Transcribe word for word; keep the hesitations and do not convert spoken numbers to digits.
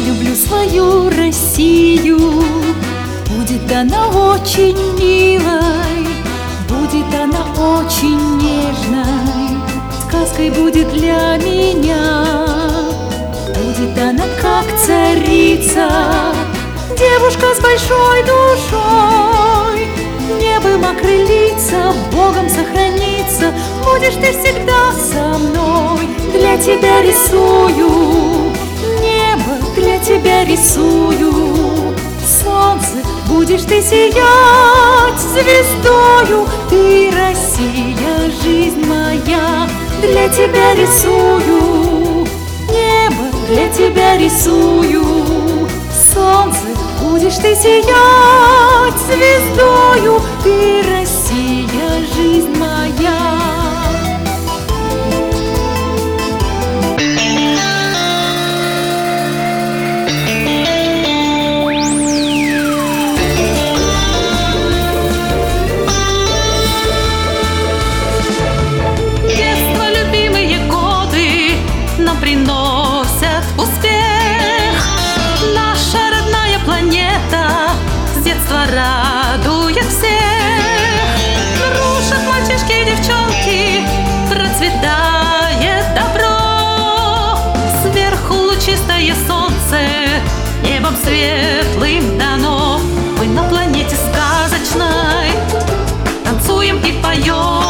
люблю свою Россию. Будет она очень милой, будет она очень нежной, сказкой будет для меня. Будет она как царица, девушка с большой душой, небом окрылится, Богом сохранится. Будешь ты всегда со мной. Для тебя рисую небо, для тебя рисую солнце. Будешь ты сиять звездою, ты Россия, жизнь моя. Для тебя рисую небо, для тебя рисую солнце. Будешь ты сиять звездою, ты Россия, жизнь моя. Приносят успех. Наша родная планета с детства радует всех. Дружат мальчишки и девчонки, процветает добро. Сверху лучистое солнце, небом светлым дано. Мы на планете сказочной танцуем и поем.